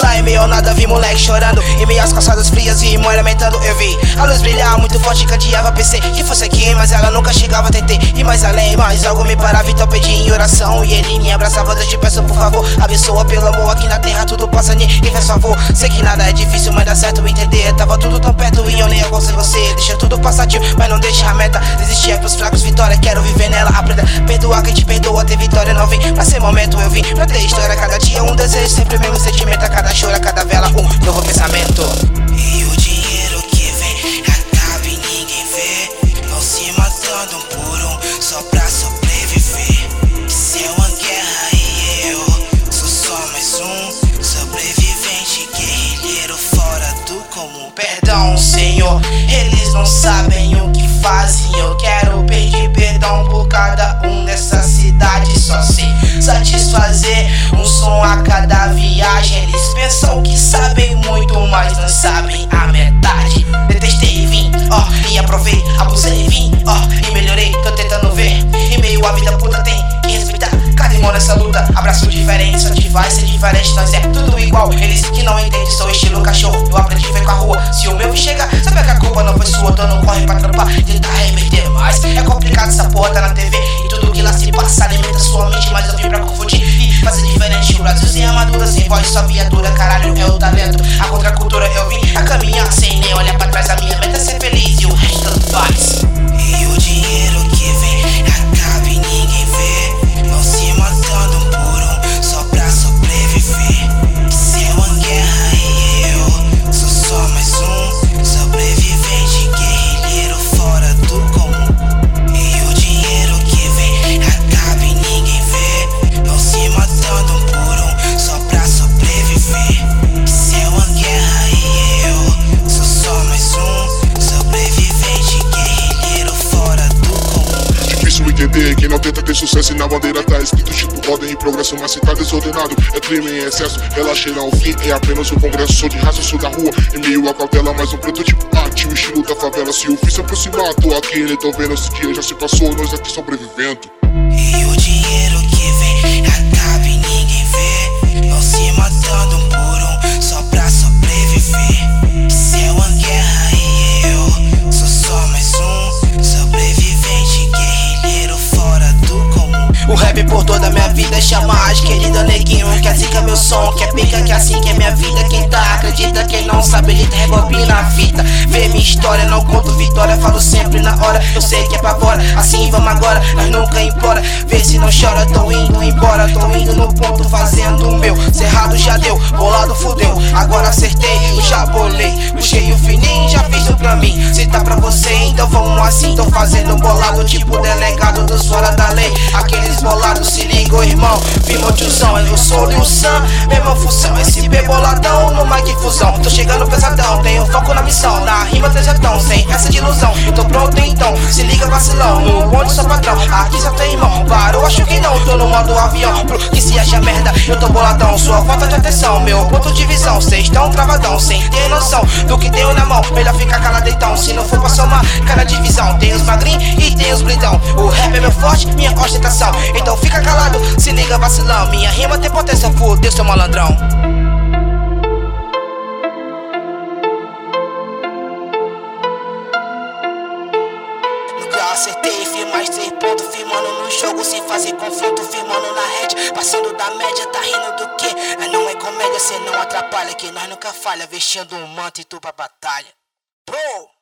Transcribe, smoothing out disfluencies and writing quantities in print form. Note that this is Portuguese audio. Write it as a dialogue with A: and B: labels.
A: Lá em meio ao nada vi moleque chorando, em meio às calçadas frias e irmã lamentando. Eu vi a luz brilhar muito forte, candeava. Pensei que fosse aqui, mas ela nunca chegava. Tentei ir mais além, mas algo me parava. Então pedi em oração e ele me abraçava. Deus te peço por favor, abençoa pelo amor. Aqui na terra tudo passa, ninguém faz favor. Sei que nada é difícil, mas dá certo entender. Tava tudo tão perto e eu nem alcancei você. Deixa tudo passativo, mas não deixa a meta. Desistir é pros fracos, vitória, quero viver nela. Aprenda, perdoar quem te perdoa, ter vitória não vem. Pra ser momento eu vim pra ter história. Cada dia um desejo, sempre o mesmo sentimento. A cada choro, a cada vela, um novo pensamento.
B: E o dinheiro que vem acaba e ninguém vê. Vão se matando um por um só pra sobreviver. Isso é uma guerra e eu sou só mais um sobrevivente, guerrilheiro fora do comum.
A: Perdão, Senhor, eles não sabem o que fazem. Eu quero pedir perdão por cada um nessa cidade. Só sei satisfazer um som a cada viagem. Eles pensam que sabem muito, mas não sabem a metade. Detestei, vim, e aprovei, abusei, vim, e melhorei. Tô tentando ver, em meio à vida puta tem que respeitar cada irmão nessa luta. Abraço diferente, só te vai ser diferente. Nós é tudo igual, eles que não entendem, sou estilo cachorro. Eu aprendi a ver com a rua, se o meu chega, sabe que a culpa não foi sua. Então não corre pra trampar, tentar reverter mais. É complicado essa porra, tá na TV e tudo que lá se passa alimenta sua mente. Mas eu vim pra confundir e fazer diferente. O Brasil sem armadura, sem voz, só viatura. Caralho, é o talento, a contracultura. Eu vim a caminhar sem nem olhar pra trás. A minha meta é ser feliz e o resto tanto faz.
B: E o dinheiro que vem acaba e ninguém vê. Vão se matando um por um só pra sobreviver. Isso é uma guerra e eu sou só mais um sobrevivente, guerrilheiro fora do comum. E o dinheiro que vem acaba e ninguém vê. Vão se matando um por um só pra sobreviver. Isso é uma guerra e eu sou só mais um sobrevivente, guerrilheiro fora do comum.
C: Difícil entender quem não tenta ter sucesso e na bandeira tá escrito tipo ordem e progresso, mas se tá desordenado é crime em excesso. Relaxeira ao fim é apenas um congresso. Sou de raça, sou da rua, em meio a cautela, mais um prototipo ativo, estilo da favela. Se o fim se aproximar, tô aqui, nem tô vendo. Esse dia já se passou, nós aqui sobrevivendo.
B: E o dinheiro que vem acaba e ninguém vê. Vão se matando um por um só pra sobreviver. Isso é uma guerra e eu sou só mais um sobrevivente, guerrilheiro fora do comum.
A: O rap por toda a minha vida chama as querida neguinho. Que assim que é meu som, que é pica, que assim que é minha vida. Quem tá acredita, quem não sabe ele rebobina a fita. Vê minha história, não conto vitória, falo sempre na hora. Eu sei que é pra fora, assim vamos agora, nós nunca implora. Vê se não chora, tô indo embora, tô indo no ponto fazendo o meu. Cerrado já deu, bolado fudeu, agora acertei, eu já bolei. Puxei o fininho, já fiz um pra mim. Se tá pra você, então vamos assim. Tô fazendo um bolado tipo delegado dos fora da lei. Aqueles bolados, se ligam irmão, firma tiozão. Eu sou o Sam, mesma função, SP boladão no mic fusão. Tô chegando pesadão, tenho foco na missão, na rima trajetão, sem essa de ilusão. Eu tô pronto então, se liga vacilão, no bonde sou patrão, aqui só tem irmão. Parou, acho que não, tô no modo avião. Pro que se acha merda, eu tô boladão. Sua falta de atenção, meu ponto de visão. Cês tão travadão, sem ter noção do que tenho na mão. Melhor ficar calado então, se não for pra somar cada divisão. Tem os magrinhos e tem os blindão. O rap é meu forte, minha ostentação. Então fica calado, se liga vacilão. Minha rima tem potência, fudeu seu malandrão. Acertei, firmar 3 pontos, firmando no jogo sem fazer confronto, firmando na rede, passando da média, tá rindo do quê? Mas não é comédia, cê não atrapalha, que nós nunca falha, vestindo um manto e tu pra batalha. Pro!